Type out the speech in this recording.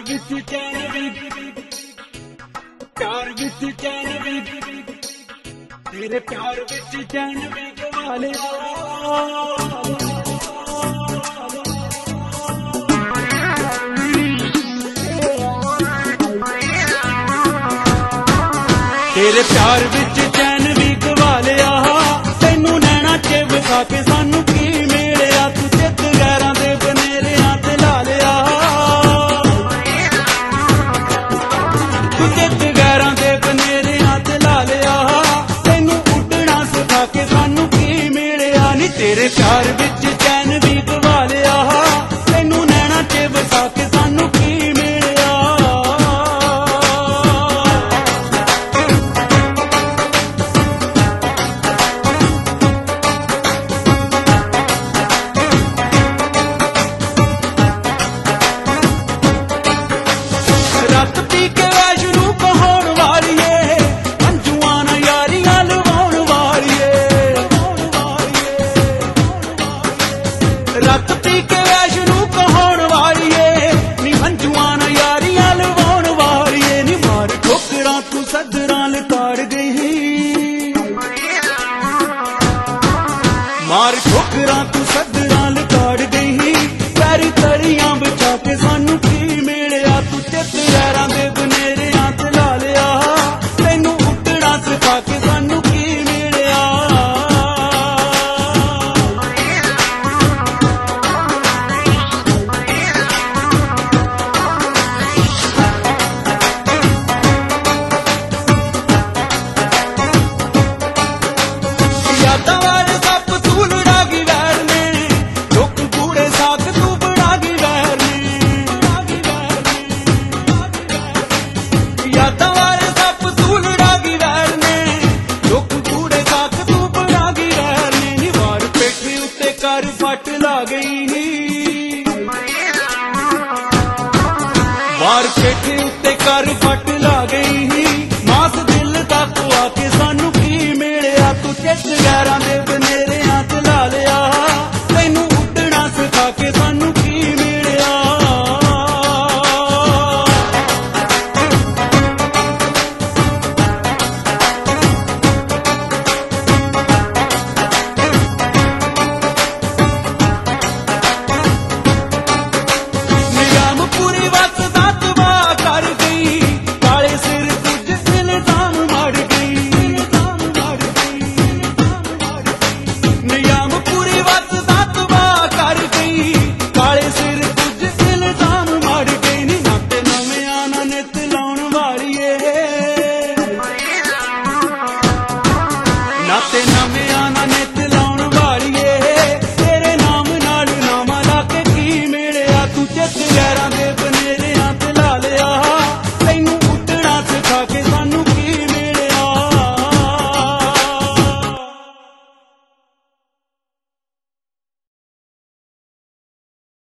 ਵਿੱਚ ਚੈਨ ਵੀ ਪਿਆਰ ਵਿੱਚ ਚੈਨ ਵੀ ਤੇਰੇ ਪਿਆਰ ਵਿੱਚ ਚੈਨ ਵੀ ਗਵਾ ਲਿਆ तेरे प्यार विच चैन भी गवा लिया तैनू नैना च वसा के सानू की मिलिया तू चित गैरां दे बनेरियां ते ला लिया तू चित गैरां दे बनेरियां ते ला लिया तैनू उड़ना सिखा के सानू की मिलिया नी तेरे प्यार विच चैन भी गवा लिया तैनू नैना च वसा के सानू की रत पी के वैशनू कहाउण वालिए नी हंजुआं नाल यारियां लवाउण वालिए नी मार ठोकरां तू सदरां लताड़ गई मार ठोकरां तू सदरां लताड़ गई पैर तलियां बचा के सानू